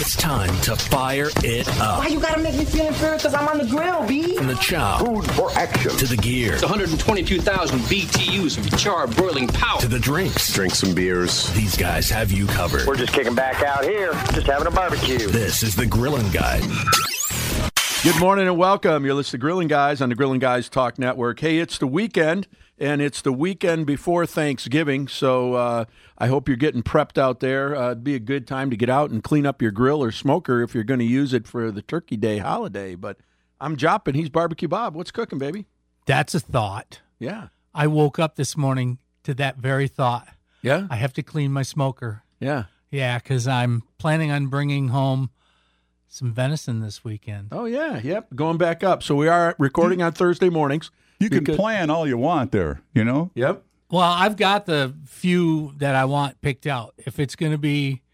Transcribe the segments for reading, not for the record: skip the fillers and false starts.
It's time to fire it up. Why you gotta make me feel inferior? Because I'm on the grill, B. From the chow. Food for action. To the gear. It's 122,000 BTUs of charred boiling power. To the drinks. Drink some beers. These guys have you covered. We're just kicking back out here, just having a barbecue. This is the Grilling Guy. Good morning and welcome. You're listening to Grilling Guys on the Grilling Guys Talk Network. Hey, it's the weekend, and it's the weekend before Thanksgiving, so I hope you're getting prepped out there. It'd be a good time to get out and clean up your grill or smoker if you're going to use it for the Turkey Day holiday. But I'm Joppin'. He's Barbecue Bob. What's cooking, baby? That's a thought. Yeah. I woke up this morning to that very thought. Yeah? I have to clean my smoker. Yeah. Yeah, because I'm planning on bringing home some venison this weekend. Oh, yeah. Yep. Going back up. So we are recording on Thursday mornings. You can plan all you want there, you know? Yep. Well, I've got the few that I want picked out. If it's going to be,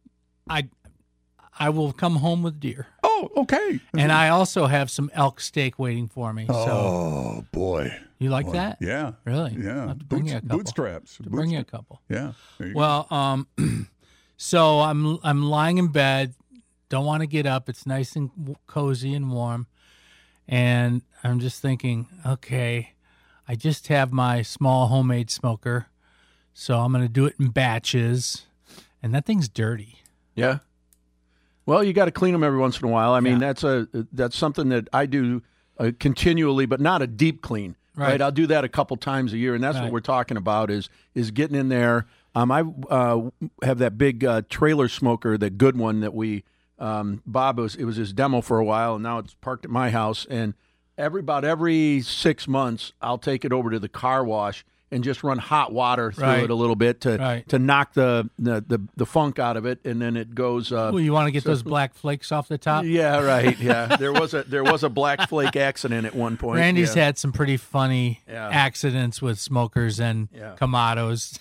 I will come home with deer. Oh, okay. And I also have some elk steak waiting for me. So Oh, boy. you like that? Yeah. Really? Yeah. I'll have to bring you a couple. Bootstraps. Bring you a couple. Yeah. There you go. Well, so I'm lying in bed. Don't want to get up. It's nice and cozy and warm. And I'm just thinking, okay, I just have my small homemade smoker, so I'm going to do it in batches. And that thing's dirty. Yeah. Well, you got to clean them every once in a while. I mean, Yeah. that's something that I do continually, but not a deep clean. Right. I'll do that a couple times a year, and that's what Right. we're talking about is getting in there. I have that big trailer smoker, the good one that we Bob it was his demo for a while, and now it's parked at my house. And about every 6 months, I'll take it over to the car wash and just run hot water through Right. it a little bit to Right. knock the funk out of it, and then it goes. Well, you want to get those black flakes off the top? Yeah, right. Yeah, there was a black flake accident at one point. Randy's yeah. had some pretty funny accidents with smokers and Kamados.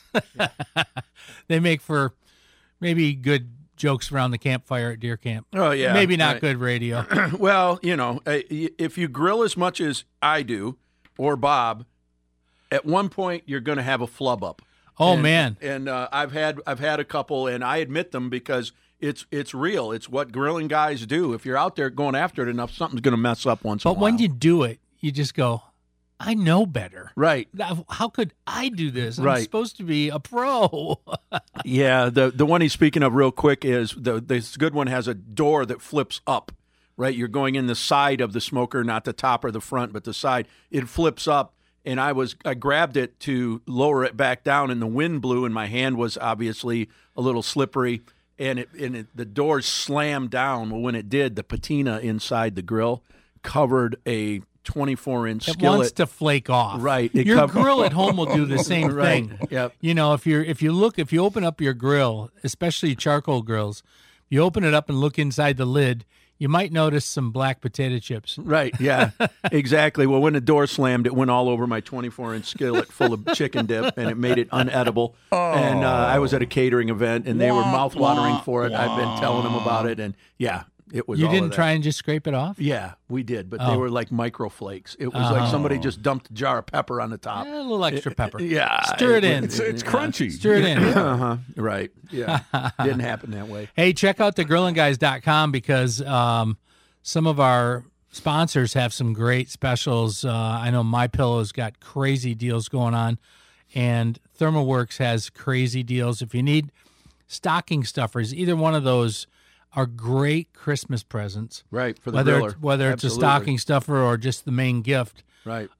They make for maybe good jokes around the campfire at deer camp. Oh, yeah. Maybe not Right. good radio. Well, if you grill as much as I do or Bob, at one point you're going to have a flub up. Oh, And- man. And I've had a couple, and I admit them because it's real. It's what grilling guys do. If you're out there going after it enough, something's going to mess up once in a But while. when you do it, you just go, I know better. Right. How could I do this? I'm Right. supposed to be a pro. Yeah, the one he's speaking of real quick is this good one has a door that flips up, right? You're going in the side of the smoker, not the top or the front, but the side. It flips up, and I grabbed it to lower it back down, and the wind blew, and my hand was obviously a little slippery, and the door slammed down. Well, when it did, the patina inside the grill covered a 24-inch It skillet. wants to flake off. Right. It Your covered- grill at home will do the same Right. thing. Yep. You know, if you open up your grill, especially charcoal grills, you open it up and look inside the lid, you might notice some black potato chips. Right, yeah, exactly. Well, when the door slammed, it went all over my 24-inch skillet full of chicken dip, and it made it unedible. And I was at a catering event, and they were mouth-watering for it. I've been telling them about it, and yeah, it was You all didn't of that. try and just scrape it off? Yeah, we did, but they Oh. were like microflakes. It was like somebody just dumped a jar of pepper on the top. A little extra pepper. Yeah. Stir it in. It's crunchy. Stir it in. Uh-huh, right, yeah. Didn't happen that way. Hey, check out thegrillandguys.com because some of our sponsors have some great specials. I know MyPillow's got crazy deals going on, and ThermalWorks has crazy deals. If you need stocking stuffers, either one of those are great Christmas presents. Right, for the Whether griller. it's a Absolutely. stocking stuffer or just the main gift. Right.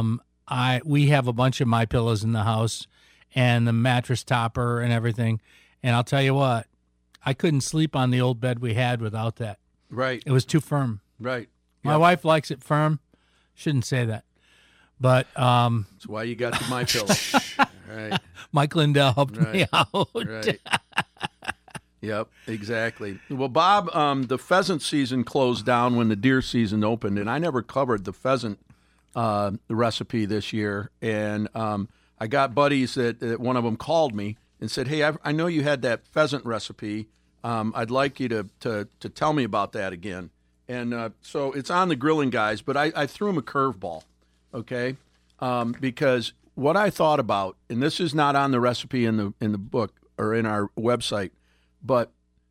We have a bunch of MyPillows in the house and the mattress topper and everything. And I'll tell you what, I couldn't sleep on the old bed we had without that. Right, It was too firm. right. My wife likes it firm. Shouldn't say that. But That's why you got the My Pillow. Right. Mike Lindell helped me Right. out. Right. Yep, exactly. Well, Bob, the pheasant season closed down when the deer season opened, and I never covered the pheasant recipe this year. And I got buddies that one of them called me and said, "Hey, I know you had that pheasant recipe. I'd like you to tell me about that again." And so it's on the Grilling Guys, but I threw him a curveball, okay? Because what I thought about, and this is not on the recipe in the book or in our website, but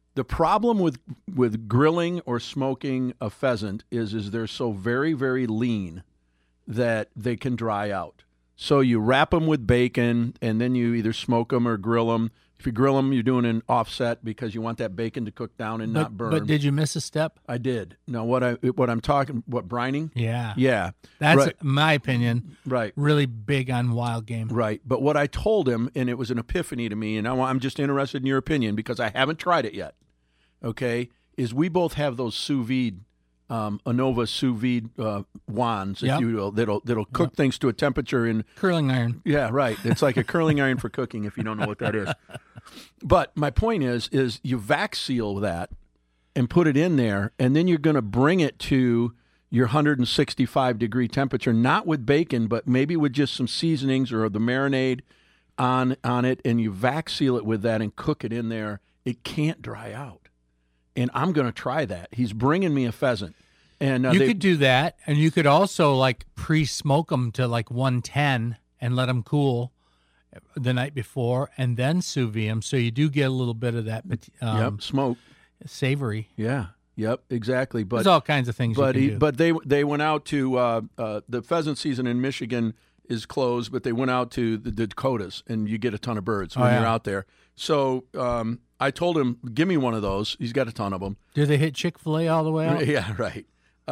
The problem with grilling or smoking a pheasant is they're so very, very lean that they can dry out. So you wrap them with bacon, and then you either smoke them or grill them. If you grill them, you're doing an offset because you want that bacon to cook down and not burn. But did you miss a step? I did. No, what I'm talking, brining? Yeah. Yeah. That's, right. in my opinion, Right. really big on wild game. Right. But what I told him, and it was an epiphany to me, and I'm just interested in your opinion because I haven't tried it yet, okay, is we both have those sous vide, Anova sous vide wands, if you will, that'll cook things to a temperature in Curling iron. Yeah, right. It's like a curling iron for cooking if you don't know what that is. But my point is you vac seal that and put it in there, and then you're going to bring it to your 165-degree temperature, not with bacon, but maybe with just some seasonings or the marinade on it, and you vac seal it with that and cook it in there. It can't dry out. And I'm going to try that. He's bringing me a pheasant. And you could do that, and you could also like pre-smoke them to like 110 and let them cool the night before, and then sous vide them, so you do get a little bit of that smoke, savory. Yeah, yep, exactly. But there's all kinds of things. But you can do. But they went out to the pheasant season in Michigan is closed, but they went out to the Dakotas, and you get a ton of birds when you're out there. So I told him, give me one of those. He's got a ton of them. Do they hit Chick-fil-A all the way out? Yeah, right.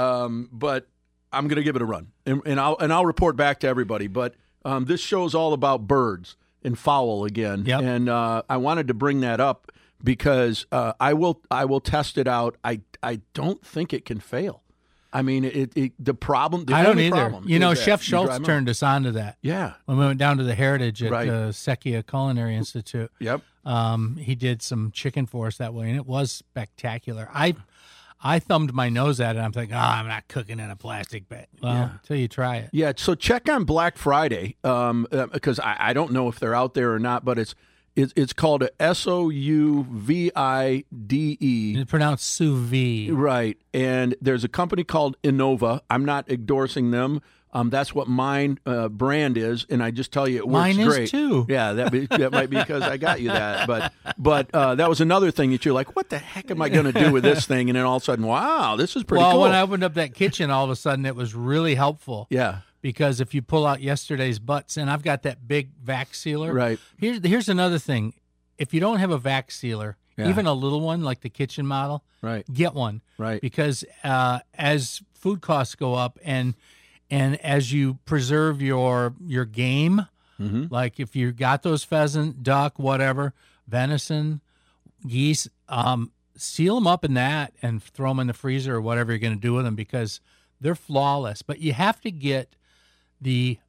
But I'm going to give it a run, and I'll report back to everybody. But this show's all about birds and fowl again, and I wanted to bring that up because I will test it out. I don't think it can fail. I mean, the problem. The I don't either. Problem Chef Schultz turned us on to that. Yeah, when we went down to the Heritage at the Secchia Culinary Institute. Yep. He did some chicken for us that way, and it was spectacular. I thumbed my nose at it. I'm thinking, I'm not cooking in a plastic bag. Well, until you try it. Yeah, so check on Black Friday because I don't know if they're out there or not, but it's called a SOUVIDE. It's pronounced sous vide. Right, and there's a company called Innova. I'm not endorsing them. That's what mine brand is, and I just tell you it works great. Mine is too. Yeah, that might be because I got you that. But that was another thing that you're like, what the heck am I going to do with this thing? And then all of a sudden, wow, this is pretty cool. Well, when I opened up that kitchen, all of a sudden it was really helpful. Yeah. Because if you pull out yesterday's butts, and I've got that big vac sealer. Right. Here's another thing. If you don't have a vac sealer, even a little one like the kitchen model, get one. Right. Because as food costs go up and as you preserve your game, like if you got those pheasant, duck, whatever, venison, geese, seal them up in that and throw them in the freezer or whatever you're going to do with them because they're flawless. But you have to get the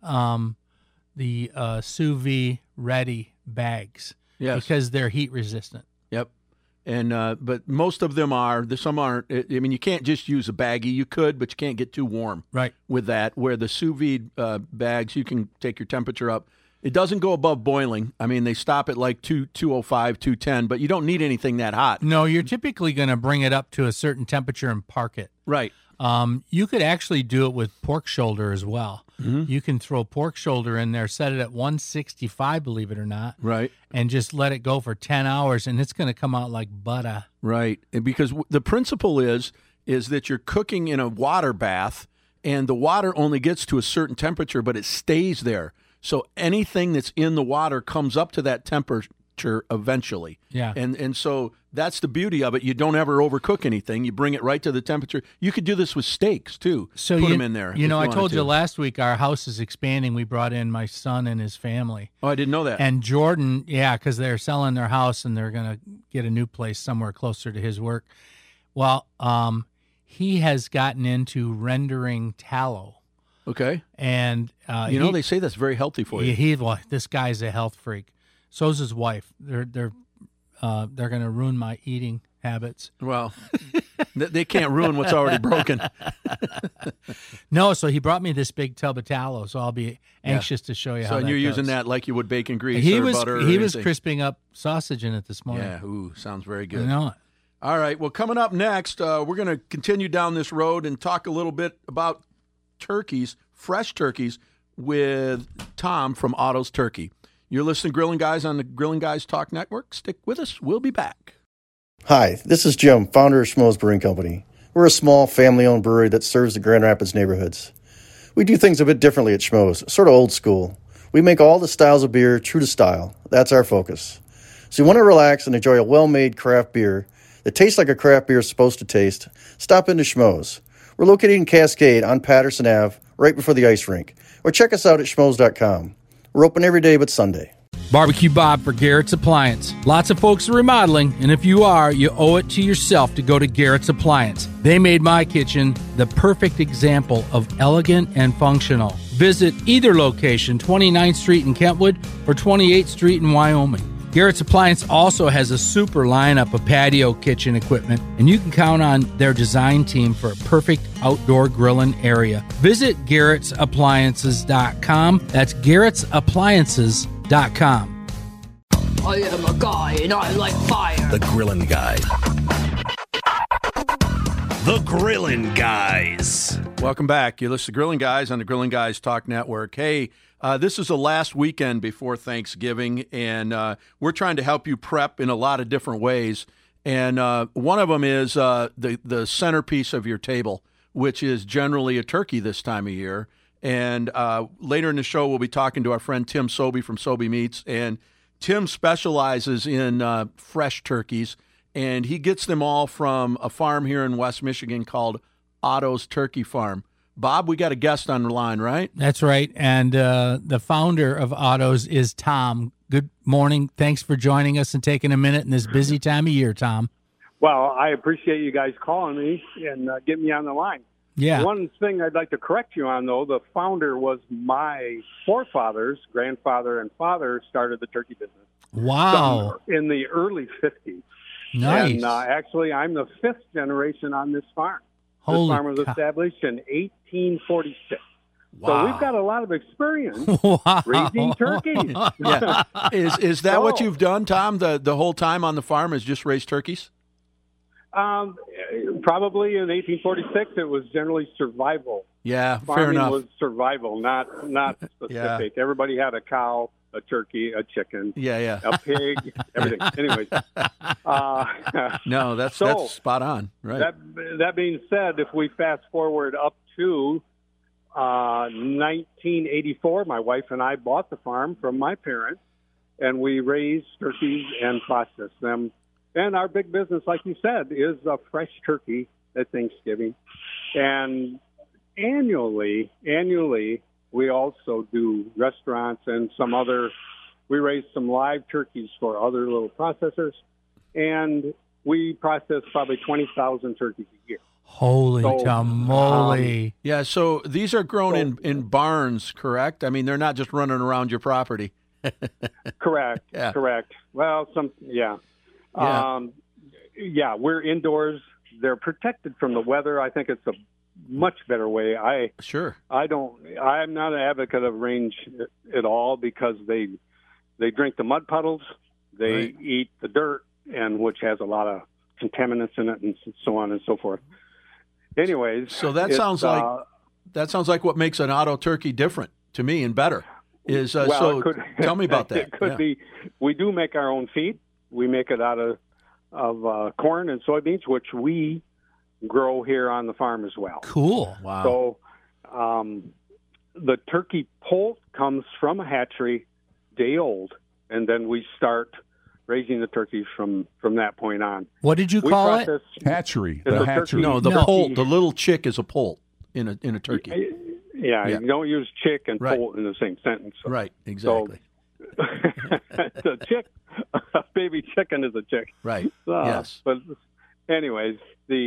sous vide ready bags because they're heat resistant. Yep. And but most of them are. Some aren't. I mean, you can't just use a baggie. You could, but you can't get too warm. Right. With that, where the sous vide bags, you can take your temperature up. It doesn't go above boiling. I mean, they stop at like 205, 210, but you don't need anything that hot. No, you're typically going to bring it up to a certain temperature and park it. Right. You could actually do it with pork shoulder as well. Mm-hmm. You can throw pork shoulder in there, set it at 165, believe it or not. Right. And just let it go for 10 hours, and it's going to come out like butter. Right. And because the principle is that you're cooking in a water bath, and the water only gets to a certain temperature, but it stays there. So anything that's in the water comes up to that temperature eventually. Yeah. And so that's the beauty of it. You don't ever overcook anything. You bring it right to the temperature. You could do this with steaks too. So put them in there. You know, I told you last week our house is expanding. We brought in my son and his family. Oh, I didn't know that. And Jordan, because they're selling their house and they're going to get a new place somewhere closer to his work. Well, he has gotten into rendering tallow. Okay. And they say that's very healthy for you. This guy's a health freak. So's his wife. They're going to ruin my eating habits. Well, they can't ruin what's already broken. No, so he brought me this big tub of tallow, so I'll be anxious to show you how. So that you're goes. using that like you would bacon grease or butter. He was crisping up sausage in it this morning. Yeah, sounds very good. I know it. All right, well, coming up next, we're going to continue down this road and talk a little bit about turkeys, fresh turkeys, with Tom from Otto's Turkey. You're listening to Grilling Guys on the Grilling Guys Talk Network. Stick with us. We'll be back. Hi, this is Jim, founder of Schmoes Brewing Company. We're a small, family-owned brewery that serves the Grand Rapids neighborhoods. We do things a bit differently at Schmoes, sort of old school. We make all the styles of beer true to style. That's our focus. So you want to relax and enjoy a well-made craft beer that tastes like a craft beer is supposed to taste? Stop into Schmoes. We're located in Cascade on Patterson Ave, right before the ice rink. Or check us out at schmoes.com. We're open every day but Sunday. Barbecue Bob for Garrett's Appliance. Lots of folks are remodeling, and if you are, you owe it to yourself to go to Garrett's Appliance. They made my kitchen the perfect example of elegant and functional. Visit either location, 29th Street in Kentwood or 28th Street in Wyoming. Garrett's Appliance also has a super lineup of patio kitchen equipment, and you can count on their design team for a perfect outdoor grilling area. Visit Garrett'sAppliances.com. That's Garrett'sAppliances.com. I am a guy and I like fire. The Grilling Guy. The Grilling Guys. Welcome back. You listen to Grilling Guys on the Grilling Guys Talk Network. Hey, this is the last weekend before Thanksgiving, and we're trying to help you prep in a lot of different ways. And one of them is the centerpiece of your table, which is generally a turkey this time of year. And later in the show, we'll be talking to our friend Tim Sobey from Sobey Meats. And Tim specializes in fresh turkeys, and he gets them all from a farm here in West Michigan called Otto's Turkey Farm. Bob, we got a guest on the line, right? That's right. And the founder of Otto's is Tom. Good morning. Thanks for joining us and taking a minute in this busy time of year, Tom. Well, I appreciate you guys calling me and getting me on the line. Yeah. One thing I'd like to correct you on, though, the founder was my forefathers, grandfather and father started the turkey business. Wow. In the early 50s. Nice. And actually, I'm the fifth generation on this farm. Holy this farm was established in 1846. Wow. So we've got a lot of experience Wow. raising turkeys. Yeah. Is that what you've done, Tom, the whole time on the farm is just raise turkeys? Probably in 1846, it was generally survival. Yeah, fair Farming enough. was survival, not specific. Yeah. Everybody had a cow, a turkey, a chicken, Yeah. a pig, everything. Anyways, No, that's spot on. Right. that being said, if we fast forward up to 1984, my wife and I bought the farm from my parents, and we raised turkeys and processed them. And our big business, like you said, is a fresh turkey at Thanksgiving. And annually, we also do restaurants and we raise some live turkeys for other little processors. And we process probably 20,000 turkeys a year. Holy tamale. Yeah, so these are grown in barns, correct? I mean, they're not just running around your property. Correct. Yeah. Correct. Well, Yeah, we're indoors. They're protected from the weather. I think it's a much better way. I'm not an advocate of range at all because they drink the mud puddles, they eat the dirt, and which has a lot of contaminants in it, and so on and so forth. Anyways, so that sounds like what makes an Otto turkey different to me and better. Is tell me about that. It could be. We do make our own feed. We make it out of corn and soybeans, which we grow here on the farm as well. Cool. Wow. So the turkey poult comes from a hatchery day old, and then we start raising the turkeys from that point on. What did you call it? Hatchery. It's The a hatchery. turkey- No, the No. poult. The little chick is a poult in a turkey. Yeah, you don't use chick and Right. poult in the same sentence. So. Right. Exactly. The chick, a baby chicken is a chick. Right. Yes. But anyways,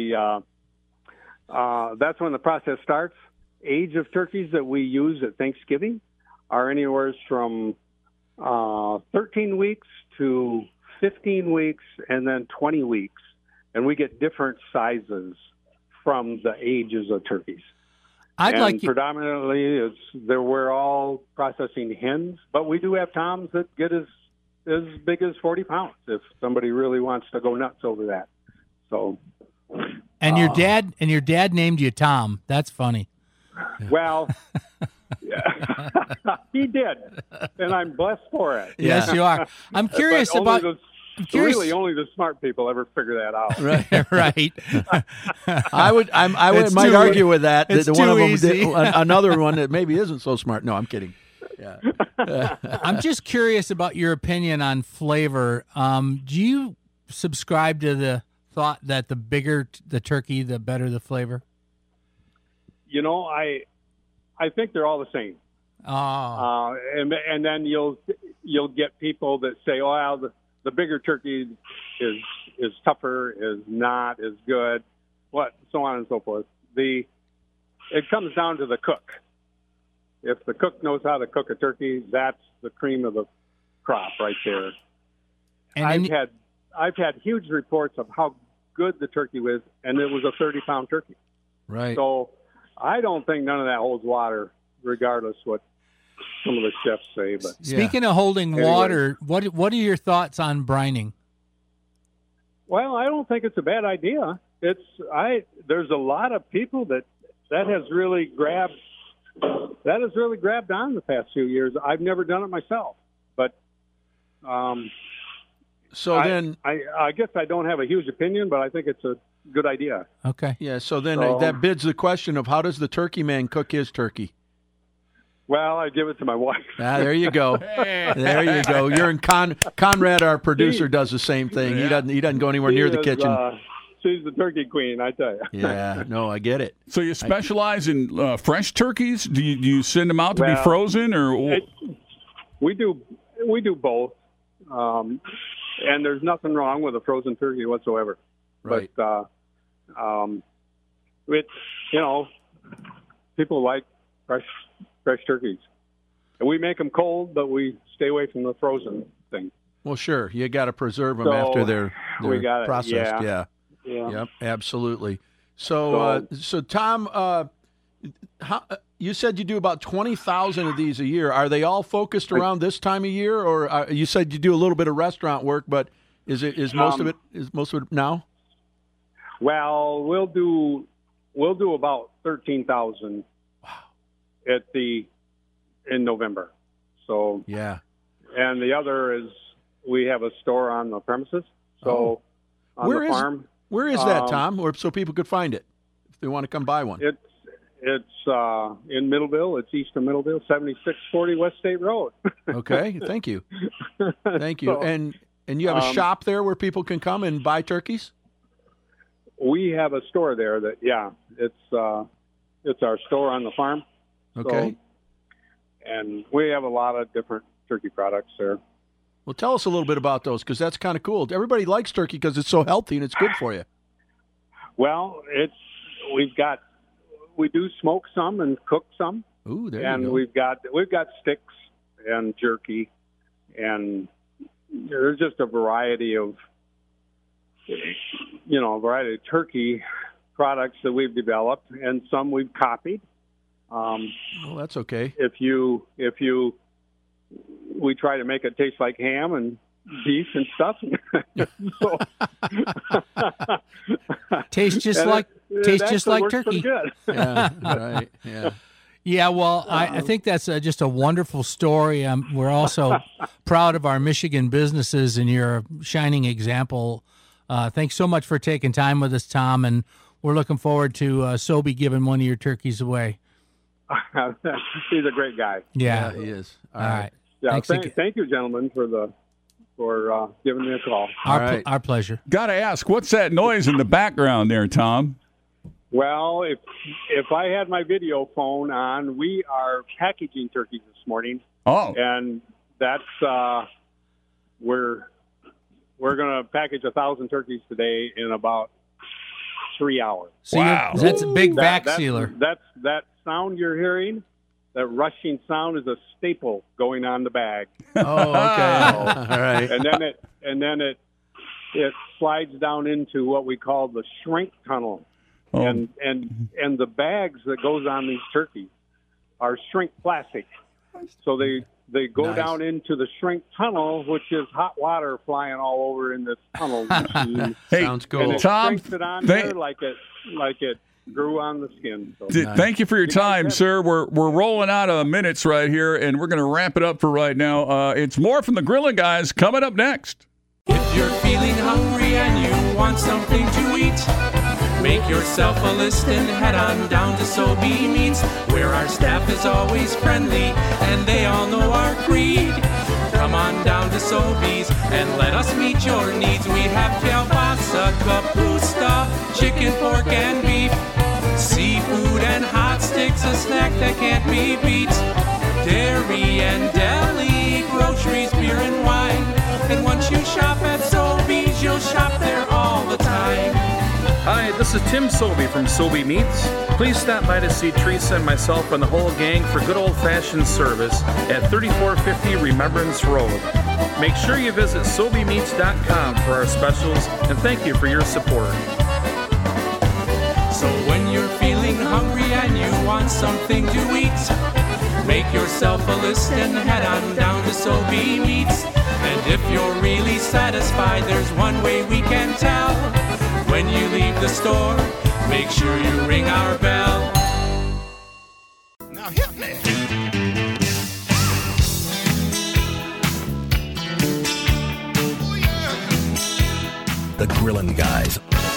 that's when the process starts. Age of turkeys that we use at Thanksgiving are anywhere from 13 weeks to 15 weeks and then 20 weeks. And we get different sizes from the ages of turkeys. Predominantly, we're all processing hens, but we do have toms that get as big as 40 pounds if somebody really wants to go nuts over that. So, And your dad named you Tom. That's funny. well, he did, and I'm blessed for it. Yes, you are. I'm curious But only about. curious. Really, only the smart people ever figure that out. Right. I might argue with that. It's That one too of them easy. another one that maybe isn't so smart. No, I'm kidding. Yeah. I'm just curious about your opinion on flavor. Do you subscribe to the thought that the bigger the turkey, the better the flavor? You know, I think they're all the same. Oh, And then you'll get people that say, "Oh, well, the bigger turkey is tougher, is not as good," so on and so forth. It comes down to the cook. If the cook knows how to cook a turkey, that's the cream of the crop right there. and I've had huge reports of how good the turkey was, and it was a 30-pound turkey. Right. So I don't think none of that holds water, regardless what some of the chefs say. But speaking of holding Anyway. water, what are your thoughts on brining? Well, I don't think it's a bad idea. There's a lot of people that has really grabbed on the past few years. I've never done it myself, but I guess I don't have a huge opinion, but I think it's a good idea. Okay. Yeah. So then that bids the question of how does the turkey man cook his turkey? Well, I give it to my wife. There you go. There you go. You're in Conrad, our producer, does the same thing. Yeah. He doesn't go anywhere near the kitchen. She's the turkey queen, I tell you. Yeah. No, I get it. So you specialize in fresh turkeys? Do you send them out to be frozen, or we do both, and there's nothing wrong with a frozen turkey whatsoever. Right. But people like fresh turkeys, and we make them cold, but we stay away from the frozen thing. Well, sure. You got to preserve them after they're processed. Yeah. Yep. Absolutely. So Tom, you said you do about 20,000 of these a year. Are they all focused around this time of year, or you said you do a little bit of restaurant work? But is most of it now? Well, we'll do about 13,000. Wow. In November. So yeah. And the other is we have a store on the premises. So on the farm. Where is that, Tom? Or so people could find it if they want to come buy one. It's in Middleville. It's east of Middleville, 7640 West State Road. Okay, thank you. Thank you. So, and you have a shop there where people can come and buy turkeys? We have a store there it's our store on the farm. Okay. So, and we have a lot of different turkey products there. Well, tell us a little bit about those, because that's kind of cool. Everybody likes turkey because it's so healthy and it's good for you. Well, we do smoke some and cook some. Ooh, there and you go. we've got sticks and jerky, and there's just a variety of turkey products that we've developed, and some we've copied. Well, that's okay. We try to make it taste like ham and beef and stuff. Tastes just like turkey. Good. Yeah, right. Yeah. Yeah, well, I think that's just a wonderful story. We're also proud of our Michigan businesses, and you're a shining example. Thanks so much for taking time with us, Tom, and we're looking forward to Sobey giving one of your turkeys away. He's a great guy. Yeah, he is. All right. Yeah, thank you, gentlemen, for giving me a call. Our pleasure. Got to ask, what's that noise in the background there, Tom? Well, if I had my video phone on, we are packaging turkeys this morning. Oh, and that's we're going to package 1,000 turkeys today in about 3 hours. So that's a big vac sealer. That sound you're hearing. That rushing sound is a staple going on the bag. Oh, okay. All right. And then it slides down into what we call the shrink tunnel. Oh. And the bags that goes on these turkeys are shrink plastic. So they go down into the shrink tunnel, which is hot water flying all over in this tunnel. Hey, sounds cool. And it Tom, shrinks it on there like it grew on the skin. So. Thank you for your time, sir. We're rolling out of minutes right here, and we're going to wrap it up for right now. It's more from the Grilling Guys coming up next. If you're feeling hungry and you want something to eat, make yourself a list and head on down to Sobey Meats, where our staff is always friendly and they all know our creed. Come on down to Sobey's and let us meet your needs. We have kielbasa, kapusta, chicken, pork, and beef, seafood and hot sticks, a snack that can't be beat. Dairy and deli, groceries, beer and wine. And once you shop at Sobey's, you'll shop there all the time. Hi, this is Tim Sobey from Sobey Meats. Please stop by to see Teresa and myself and the whole gang for good old-fashioned service at 3450 Remembrance Road. Make sure you visit SobeyMeats.com for our specials, and thank you for your support. So when you're feeling hungry and you want something to eat, make yourself a list and head on down to Sobey Meats. And if you're really satisfied, there's one way we can tell. When you leave the store, make sure you ring our bell. Now hit me. The Grillin' Guys.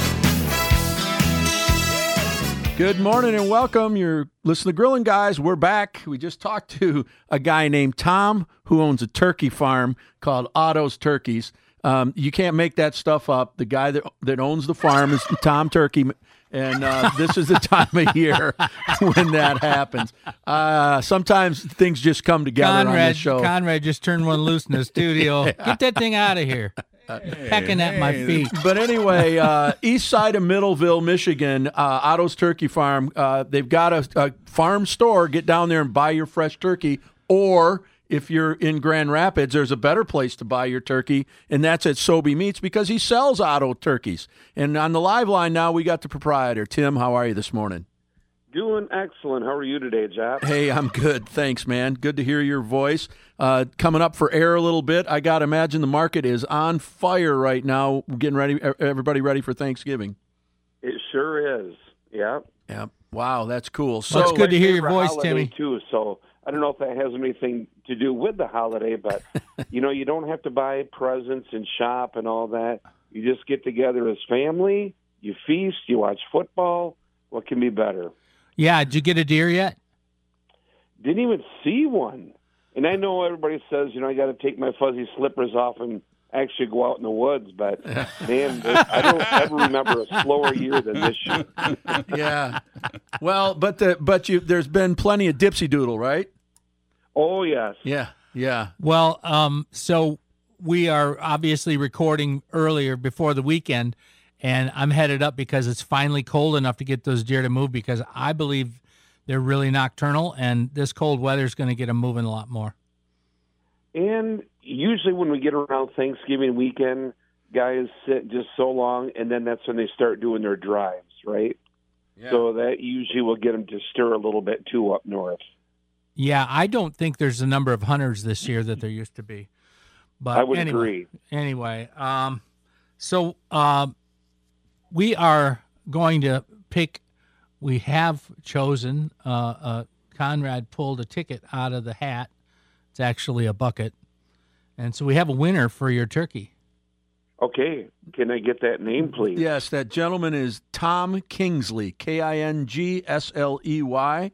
Good morning and welcome. You're listening to Grillin' Guys. We're back. We just talked to a guy named Tom who owns a turkey farm called Otto's Turkeys. You can't make that stuff up. The guy that owns the farm is Tom Turkey, and this is the time of year when that happens. Sometimes things just come together on the show. Conrad just turned one loose in the studio. Get that thing out of here. Pecking at my feet. But anyway, east side of Middleville, Michigan, Otto's Turkey Farm, they've got a farm store. Get down there and buy your fresh turkey, or if you're in Grand Rapids, there's a better place to buy your turkey, and that's at Sobey Meats because he sells Otto turkeys. And on the live line now, we got the proprietor. Tim, how are you this morning? Doing excellent. How are you today, Jack? Hey, I'm good. Thanks, man. Good to hear your voice. Coming up for air a little bit. I got to imagine the market is on fire right now, getting ready. Everybody ready for Thanksgiving? It sure is. Yeah. Yeah. Wow, that's cool. So it's good to hear your voice, Timmy. Too. So I don't know if that has anything to do with the holiday, but you don't have to buy presents and shop and all that. You just get together as family. You feast. You watch football. What can be better? Yeah. Did you get a deer yet? Didn't even see one. And I know everybody says, I got to take my fuzzy slippers off and actually go out in the woods. But, man, I don't ever remember a slower year than this year. Yeah. Well, but there's been plenty of dipsy doodle, right? Oh, yes. Yeah. Yeah. Well, so we are obviously recording earlier before the weekend, and I'm headed up because it's finally cold enough to get those deer to move because I believe they're really nocturnal, and this cold weather is going to get them moving a lot more. And usually when we get around Thanksgiving weekend, guys sit just so long, and then that's when they start doing their drives, right? Yeah. So that usually will get them to stir a little bit, too, up north. Yeah, I don't think there's a number of hunters this year that there used to be. But I would agree. Anyway, so we are going to pick. We have chosen. Conrad pulled a ticket out of the hat. It's actually a bucket, and so we have a winner for your turkey. Okay, can I get that name, please? Yes, that gentleman is Tom Kingsley, Kingsley.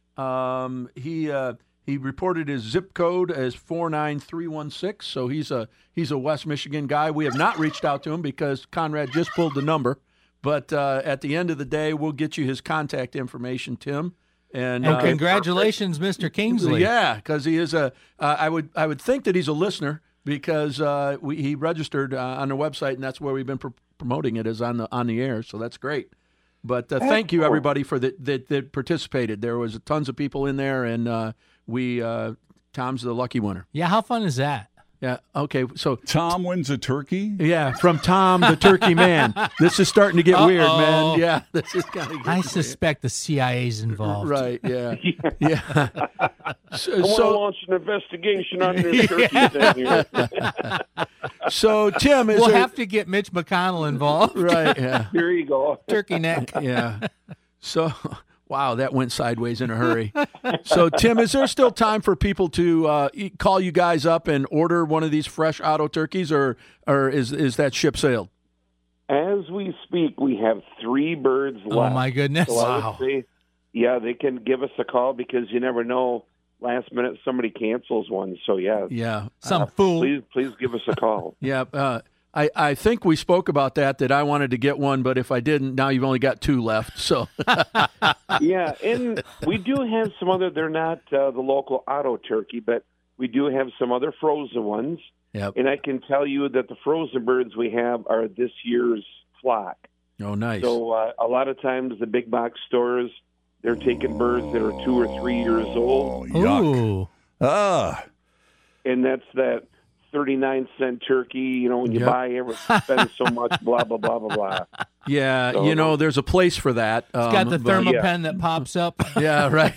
He reported his zip code as 49316, so he's a West Michigan guy. We have not reached out to him because Conrad just pulled the number, but at the end of the day, we'll get you his contact information, Tim. And congratulations, Mr. Kingsley. Yeah, because he is I would think that he's a listener because he registered on the website, and that's where we've been promoting it is on the air. So that's great. But thank you, everybody, for that participated. There was tons of people in there, and Tom's the lucky winner. Yeah, how fun is that? Yeah, okay. So Tom wins a turkey? Yeah, from Tom, the turkey man. This is starting to get weird, man. Yeah, this is kind of. I suspect the CIA's involved. Right, yeah. Yeah. I want to launch an investigation on this turkey thing here. So, Tim, we'll have to get Mitch McConnell involved. Right, yeah. Here you go. Turkey neck. Yeah. So, Wow, that went sideways in a hurry. So, Tim, is there still time for people to call you guys up and order one of these fresh auto turkeys, or is that ship sailed? As we speak, we have 3 birds left. Oh, my goodness. So I would say, yeah, they can give us a call because you never know. Last minute, somebody cancels one. So, Yeah. Some fool. Please give us a call. Yeah. I think we spoke about that I wanted to get one, but if I didn't, now you've only got 2 left. So Yeah, and we do have some other, they're not the local auto turkey, but we do have some other frozen ones. Yep. And I can tell you that the frozen birds we have are this year's flock. Oh, nice. So a lot of times the big box stores, they're taking birds that are 2 or 3 years old. Oh, yuck. Ooh. And that's that 39-cent turkey, when you buy it, spend so much, blah, blah, blah, blah, blah. Yeah, So, there's a place for that. It's got the Thermapen that pops up. Yeah, right.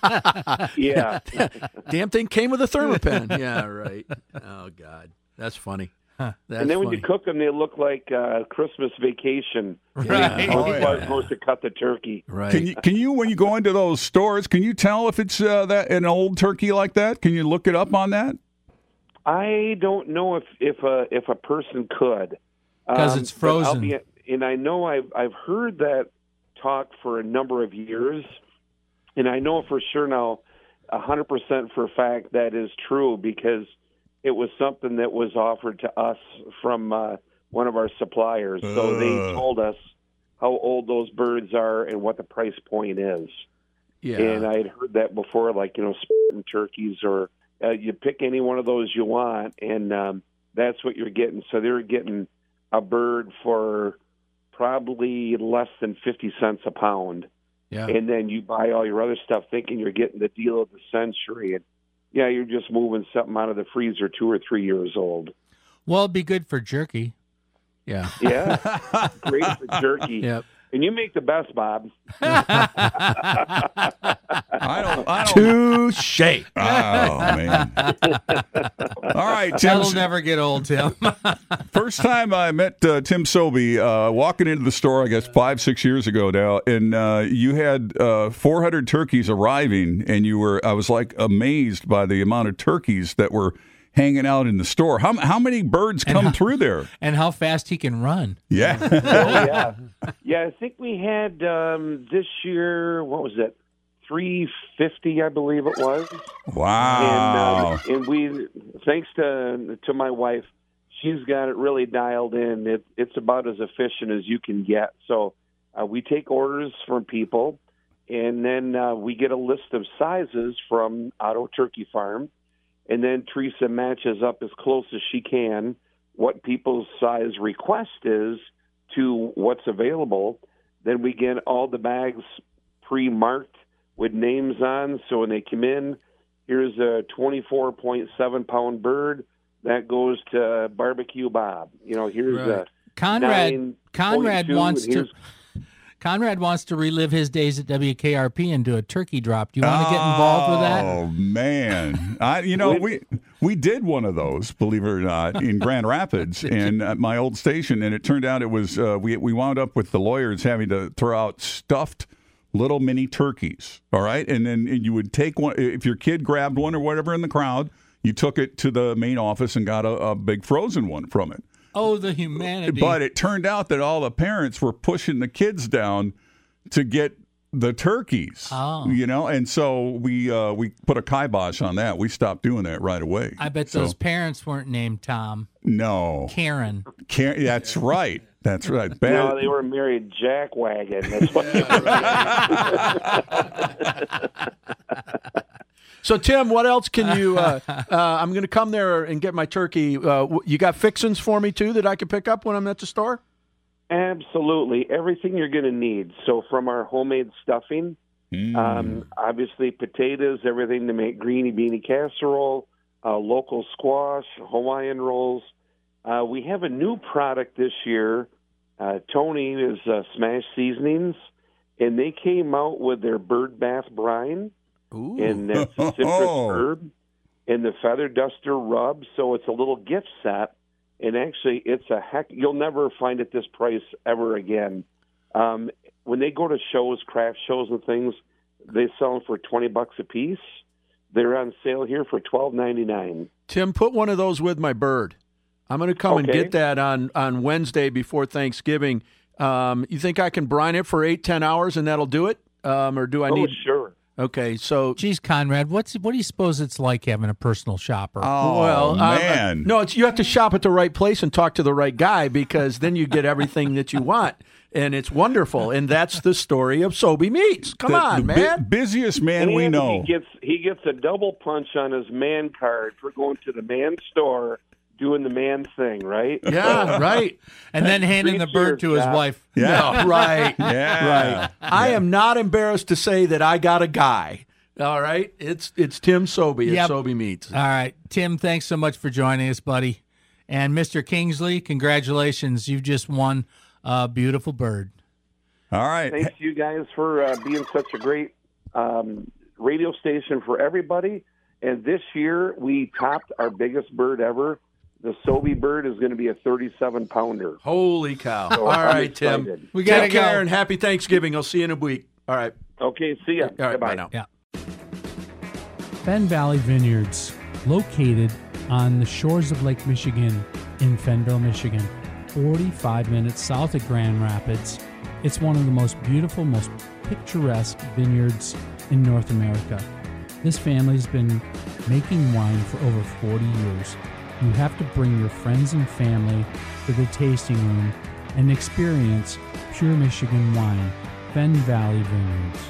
Yeah. Damn thing came with a Thermapen. Yeah, right. Oh, God. That's funny. That's and then when funny. you cook them, they look like Christmas Vacation. Right. You're supposed to cut the turkey. Right. Can you when you go into those stores, can you tell if it's that an old turkey like that? Can you look it up on that? I don't know if a person could, because it's but frozen. and I know I've heard that talk for a number of years, and I know for sure now, 100% for a fact that is true because it was something that was offered to us from one of our suppliers. So they told us how old those birds are and what the price point is. Yeah. And I had heard that before, like Spartan turkeys or. You pick any one of those you want, and that's what you're getting. So they're getting a bird for probably less than 50 cents a pound. Yeah. And then you buy all your other stuff thinking you're getting the deal of the century. And, you're just moving something out of the freezer 2 or 3 years old. Well, it'd be good for jerky. Yeah. Yeah. Great for jerky. Yep. And you make the best, Bob. I don't. Touche. Oh, man. All right, Tim. That'll never get old, Tim. First time I met Tim Sobey walking into the store, I guess 5-6 years ago now, and you had 400 turkeys arriving, and I was like amazed by the amount of turkeys that were hanging out in the store. How many birds come through there? And how fast he can run. Yeah. Yeah, I think we had this year, what was it? 350, I believe it was. Wow. And we, thanks to my wife, she's got it really dialed in. It's about as efficient as you can get. So we take orders from people, and then we get a list of sizes from Auto Turkey Farm, and then Teresa matches up as close as she can what people's size request is to what's available. Then we get all the bags pre-marked with names on, so when they come in, here's a 24.7-pound bird that goes to Barbecue Bob. Here's a Conrad 9.2, Conrad wants to relive his days at WKRP and do a turkey drop. Do you want to get involved with that? Oh man, we did one of those, believe it or not, in Grand Rapids and at my old station, and it turned out it was we wound up with the lawyers having to throw out stuffed little mini turkeys. All right, and then you would take one if your kid grabbed one or whatever in the crowd. You took it to the main office and got a big frozen one from it. Oh, the humanity. But it turned out that all the parents were pushing the kids down to get the turkeys. Oh. And so we put a kibosh on that. We stopped doing that right away. I bet those parents weren't named Tom. No. Karen. That's right. That's right. No, they were married Jack Wagon. That's what they were. So, Tim, what else can you I'm going to come there and get my turkey. You got fixins for me, too, that I can pick up when I'm at the store? Absolutely. Everything you're going to need. So from our homemade stuffing, obviously potatoes, everything to make greeny beanie casserole, local squash, Hawaiian rolls. We have a new product this year. Tony is Smash Seasonings, and they came out with their bird bath brine. Ooh. And that's a citrus herb and the feather duster rub. So it's a little gift set. And actually, it's you'll never find at this price ever again. when they go to shows, craft shows and things, they sell them for $20 a piece. They're on sale here for $12.99. Tim, put one of those with my bird. I'm going to come and get that on Wednesday before Thanksgiving. You think I can brine it for 8-10 hours and that'll do it? Or do I need? Sure. Okay, so geez, Conrad, what do you suppose it's like having a personal shopper? Oh, well, man. No, you have to shop at the right place and talk to the right guy because then you get everything that you want, and it's wonderful. And that's the story of Sobey Meats. Come on, man. Busiest man we know. He gets a double punch on his man card for going to the man store, doing the man thing, right? Yeah, right. And then handing the bird to his wife. Yeah. No, right. Yeah. Right. I am not embarrassed to say that I got a guy. All right. It's Tim Sobey at Sobey Meats. All right. Tim, thanks so much for joining us, buddy. And Mr. Kingsley, congratulations. You've just won a beautiful bird. All right. Thanks to you guys for being such a great radio station for everybody. And this year we topped our biggest bird ever. The Sobey bird is going to be a 37-pounder. Holy cow. So all right, excited. Tim. We gotta Take care go. and happy Thanksgiving. I'll see you in a week. All right. Okay, see ya. All right, Bye-bye. bye now. Yeah. Fenn Valley Vineyards, located on the shores of Lake Michigan in Fennville, Michigan, 45 minutes south of Grand Rapids. It's one of the most beautiful, most picturesque vineyards in North America. This family's been making wine for over 40 years. You have to bring your friends and family to the tasting room and experience pure Michigan wine. Fenn Valley Vineyards.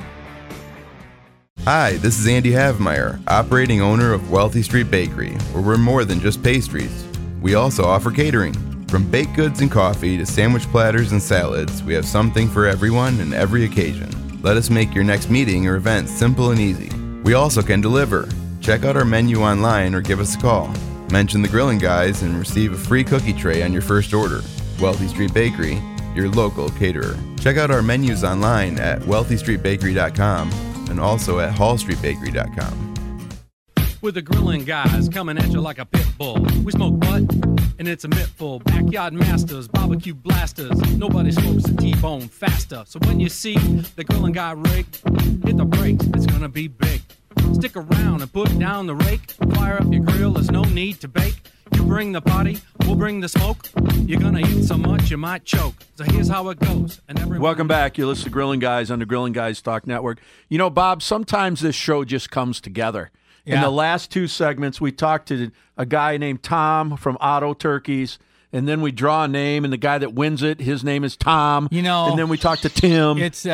Hi, this is Andy Havemeyer, operating owner of Wealthy Street Bakery, where we're more than just pastries. We also offer catering. From baked goods and coffee to sandwich platters and salads, we have something for everyone and every occasion. Let us make your next meeting or event simple and easy. We also can deliver. Check out our menu online or give us a call. Mention the Grillin' Guys and receive a free cookie tray on your first order. Wealthy Street Bakery, your local caterer. Check out our menus online at wealthystreetbakery.com and also at hallstreetbakery.com. With the Grillin' Guys coming at you like a pit bull. We smoke butt, and it's a mittful. Backyard masters, barbecue blasters. Nobody smokes a T-bone faster. So when you see the Grillin' Guy rig, hit the brakes, it's gonna be big. Stick around and put down the rake. Fire up your grill, there's no need to bake. You bring the party, we'll bring the smoke. You're gonna eat so much you might choke. So here's how it goes. And Welcome back. You listen to Grillin' Guys on the Grillin' Guys Talk Network. You know, Bob, sometimes this show just comes together. In the last two segments, we talked to a guy named Tom from Otto Turkeys, and then we draw a name, and the guy that wins it, his name is Tom. You know, and then we talk to Tim. It's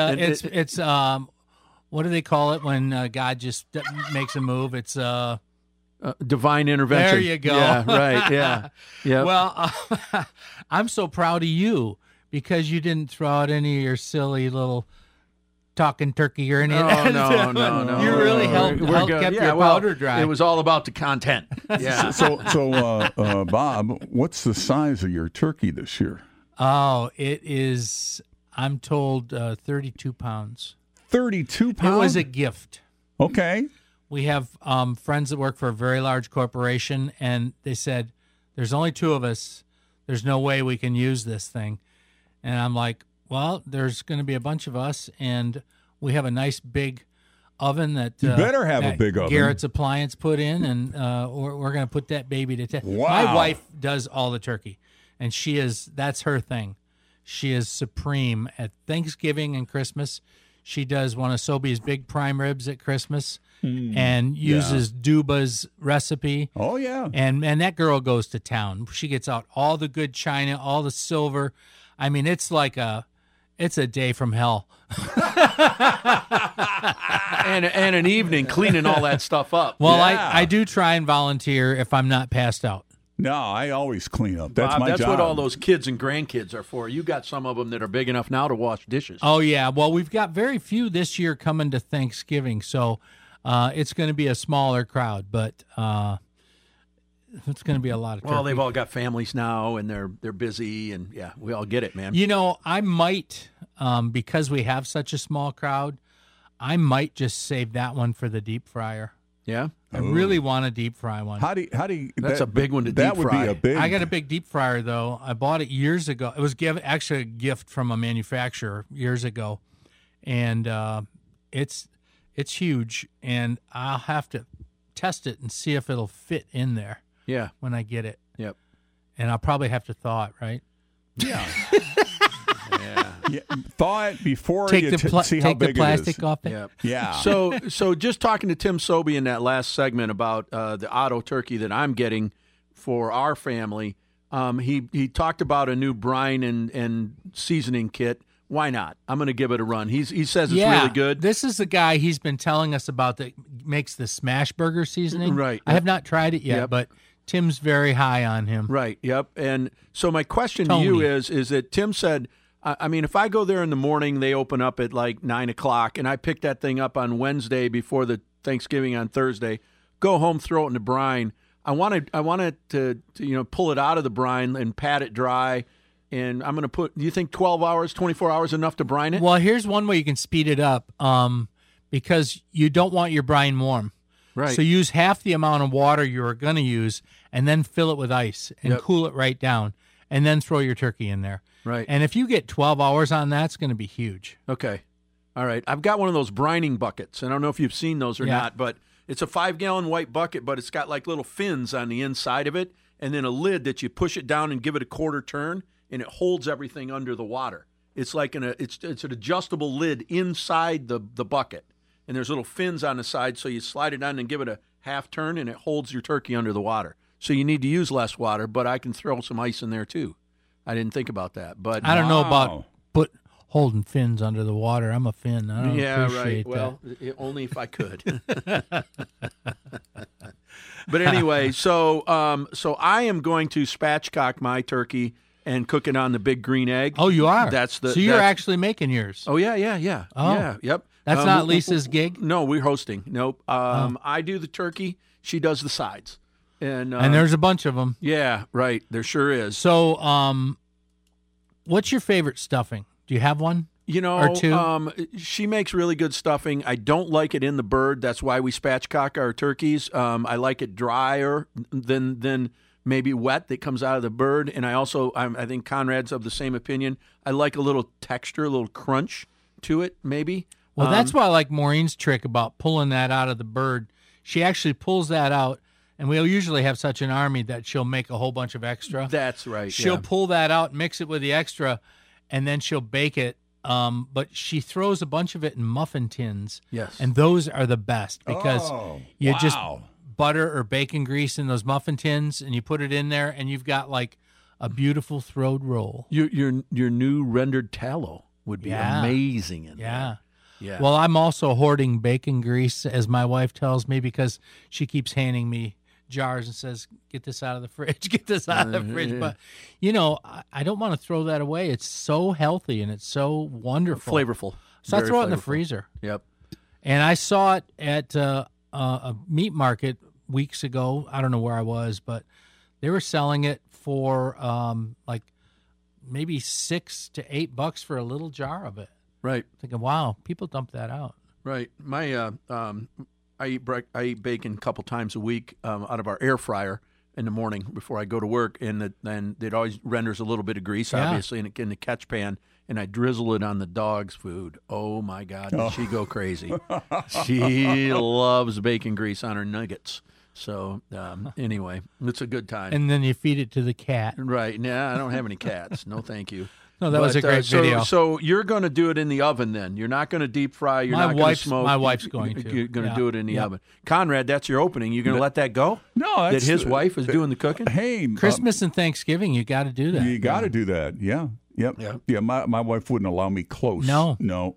what do they call it when God just makes a move? It's divine intervention. There you go. Yeah, right. Yeah. Yeah. Well, I'm so proud of you because you didn't throw out any of your silly little talking turkey or any of that. No. You really helped kept your powder dry. It was all about the content. Yeah. So, Bob, what's the size of your turkey this year? Oh, it is, I'm told, 32 pounds. 32 pounds? It was a gift. Okay. We have friends that work for a very large corporation, and they said, there's only two of us. There's no way we can use this thing. And I'm like, well, there's going to be a bunch of us, and we have a nice big oven that you better have a big oven. Garrett's Appliance put in, and we're going to put that baby to test. Wow. My wife does all the turkey, and that's her thing. She is supreme at Thanksgiving and Christmas. She does one of Sobey's big prime ribs at Christmas and uses Duba's recipe. Oh, yeah. And that girl goes to town. She gets out all the good china, all the silver. I mean, it's a day from hell. and an evening cleaning all that stuff up. Well, I do try and volunteer if I'm not passed out. No, I always clean up. That's Bob, my job. That's what all those kids and grandkids are for. You got some of them that are big enough now to wash dishes. Oh, yeah. Well, we've got very few this year coming to Thanksgiving, so it's going to be a smaller crowd, but it's going to be a lot of turkey. Well, they've all got families now, and they're busy, and yeah, we all get it, man. You know, I might, because we have such a small crowd, I might just save that one for the deep fryer. Yeah? I really want to deep fry one. How do you? That's a big one to that deep would fry. Be a big. I got a big deep fryer though. I bought it years ago. It was actually a gift from a manufacturer years ago, and it's huge. And I'll have to test it and see if it'll fit in there. Yeah. When I get it. Yep. And I'll probably have to thaw it, right? Yeah. Yeah. Thaw it before take you see how take big the plastic it is. off it. Yep. Yeah. So just talking to Tim Sobey in that last segment about the Otto turkey that I'm getting for our family, he talked about a new brine and seasoning kit. Why not? I'm going to give it a run. He says it's really good. This is the guy he's been telling us about that makes the smash burger seasoning. Right. I have not tried it yet, but Tim's very high on him. Right. Yep. And so my question to you is that Tim said, I mean, if I go there in the morning, they open up at like 9 o'clock, and I pick that thing up on Wednesday before the Thanksgiving on Thursday, go home, throw it in the brine. I wanted to pull it out of the brine and pat it dry. And I'm going to put, do you think 12 hours, 24 hours enough to brine it? Well, here's one way you can speed it up because you don't want your brine warm. Right. So use half the amount of water you're going to use and then fill it with ice and cool it right down and then throw your turkey in there. Right. And if you get 12 hours on that, it's going to be huge. Okay. All right. I've got one of those brining buckets. I don't know if you've seen those or not, but it's a 5-gallon white bucket, but it's got like little fins on the inside of it and then a lid that you push it down and give it a quarter turn, and it holds everything under the water. It's like it's an adjustable lid inside the bucket, and there's little fins on the side, so you slide it on and give it a half turn, and it holds your turkey under the water. So you need to use less water, but I can throw some ice in there too. I didn't think about that, but I don't know about holding fins under the water. I'm a fin. I don't appreciate right. Well, only if I could. But anyway, so I am going to spatchcock my turkey and cook it on the big green egg. Oh, you are? So you're actually making yours? Oh, yeah. Oh. Yeah, yep. That's not Lisa's gig? No, we're hosting. Nope. I do the turkey. She does the sides. And there's a bunch of them. Yeah, right. There sure is. So what's your favorite stuffing? Do you have one? Or two? She makes really good stuffing. I don't like it in the bird. That's why we spatchcock our turkeys. I like it drier than maybe wet that comes out of the bird. And I think Conrad's of the same opinion. I like a little texture, a little crunch to it, maybe. Well, that's why I like Maureen's trick about pulling that out of the bird. She actually pulls that out, and we'll usually have such an army that she'll make a whole bunch of extra. That's right. She'll pull that out, mix it with the extra, and then she'll bake it. But she throws a bunch of it in muffin tins. Yes. And those are the best because you just butter or bacon grease in those muffin tins, and you put it in there, and you've got like a beautiful throwed roll. Your new rendered tallow would be amazing in there. Yeah. Well, I'm also hoarding bacon grease, as my wife tells me, because she keeps handing me jars and says, get this out of the fridge, get this out of the fridge. But, I don't want to throw that away. It's so healthy and it's so wonderful. Flavorful. So I throw it in the freezer. Yep. And I saw it at a meat market weeks ago. I don't know where I was, but they were selling it for like maybe $6 to $8 for a little jar of it. Right. Thinking, wow, people dump that out. Right. My I eat bacon a couple times a week out of our air fryer in the morning before I go to work, and then it always renders a little bit of grease, obviously, in the catch pan, and I drizzle it on the dog's food. Oh my God, did she go crazy? She loves bacon grease on her nuggets. So anyway, it's a good time. And then you feed it to the cat. Right. Nah, I don't have any cats. No, thank you. No, that was a great video. So you're going to do it in the oven then. You're not going to deep fry. You're not going to smoke. My wife's going to. You're going to do it in the oven. Conrad, that's your opening. You're going to let that go? No. That his wife is doing the cooking? Hey. Christmas and Thanksgiving, you got to do that. You got to do that. Yeah. Yep. Yeah. My wife wouldn't allow me close. No.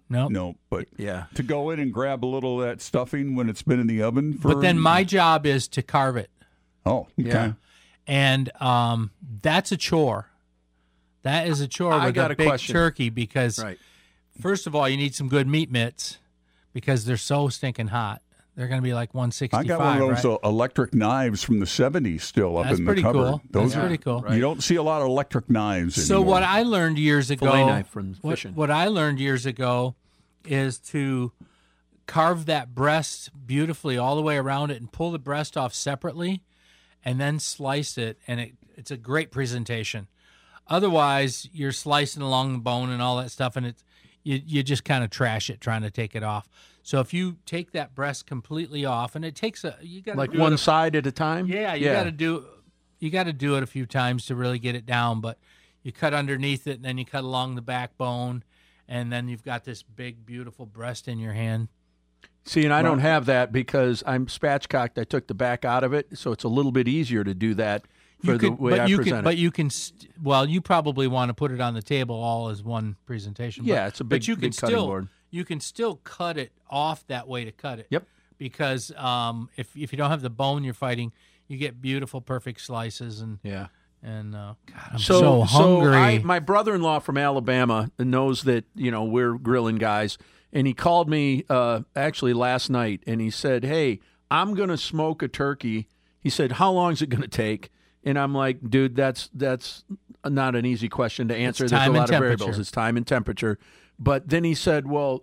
But to go in and grab a little of that stuffing when it's been in the oven for. But then my job is to carve it. Oh, okay. Yeah. And that's a chore. That is a chore with a big turkey because, first of all, you need some good meat mitts because they're so stinking hot. They're going to be like 165. I got one of those electric knives from the 70s still up in the cupboard. Cool. That's pretty cool. You don't see a lot of electric knives anymore. So what I learned years ago, fillet knife from fishing. What I learned years ago is to carve that breast beautifully all the way around it and pull the breast off separately and then slice it, and it's a great presentation. Otherwise, you're slicing along the bone and all that stuff, and you just kind of trash it trying to take it off. So if you take that breast completely off, and it takes you got like one side at a time. Yeah, you got to do it a few times to really get it down. But you cut underneath it, and then you cut along the backbone, and then you've got this big, beautiful breast in your hand. See, and I don't have that because I'm spatchcocked. I took the back out of it, so it's a little bit easier to do that for the way I present it. But you can, you probably want to put it on the table all as one presentation. Yeah, it's a big cutting board. You can still cut it off that way to cut it. Yep. Because if you don't have the bone you're fighting, you get beautiful, perfect slices. And yeah. And God, I'm so hungry. My brother-in-law from Alabama knows that we're grilling guys, and he called me actually last night, and he said, "Hey, I'm going to smoke a turkey." He said, "How long is it going to take?" And I'm like, "Dude, that's not an easy question to answer. There's a lot of variables. It's time and temperature." But then he said, "Well,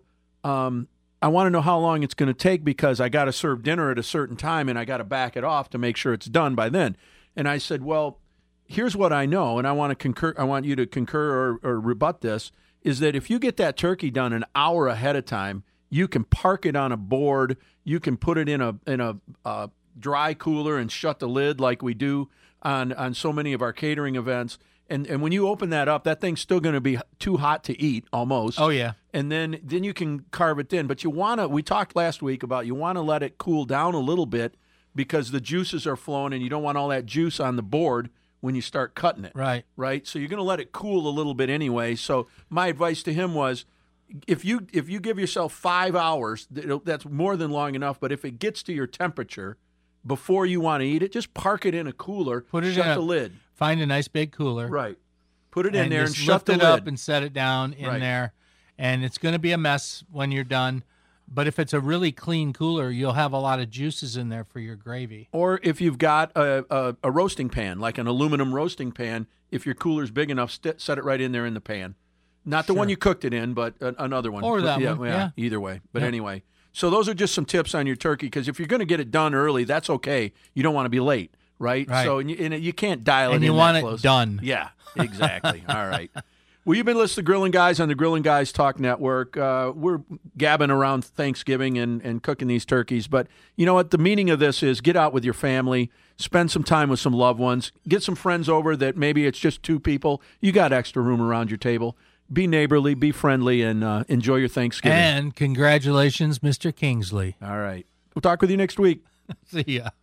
I want to know how long it's going to take because I got to serve dinner at a certain time, and I got to back it off to make sure it's done by then." And I said, "Well, here's what I know, and I want you to concur or rebut this, is that if you get that turkey done an hour ahead of time, you can park it on a board, you can put it in a dry cooler and shut the lid like we do on so many of our catering events. And when you open that up, that thing's still going to be too hot to eat almost. Oh, yeah. And then you can carve it thin. But we talked last week about you want to let it cool down a little bit because the juices are flowing and you don't want all that juice on the board when you start cutting it. Right. So you're going to let it cool a little bit anyway. So my advice to him was, if you give yourself 5 hours, that's more than long enough. But if it gets to your temperature before you want to eat it, just park it in a cooler. Shut the lid. Find a nice big cooler. Right. Put it in there and shut lift the it lid up and set it down in there. And it's going to be a mess when you're done. But if it's a really clean cooler, you'll have a lot of juices in there for your gravy. Or if you've got a roasting pan, like an aluminum roasting pan, if your cooler's big enough, set it right in there in the pan. Not the one you cooked it in, but another one. Or that one, yeah. Either way. But anyway, so those are just some tips on your turkey, because if you're going to get it done early, that's okay. You don't want to be late, right? So you can't dial it in and you want it done. Yeah, exactly. All right. Well, you've been listening to Grilling Guys on the Grilling Guys Talk Network. We're gabbing around Thanksgiving and cooking these turkeys. But you know what? The meaning of this is get out with your family, spend some time with some loved ones, get some friends over that maybe it's just 2 people. You got extra room around your table. Be neighborly, be friendly, and enjoy your Thanksgiving. And congratulations, Mr. Kingsley. All right. We'll talk with you next week. See ya.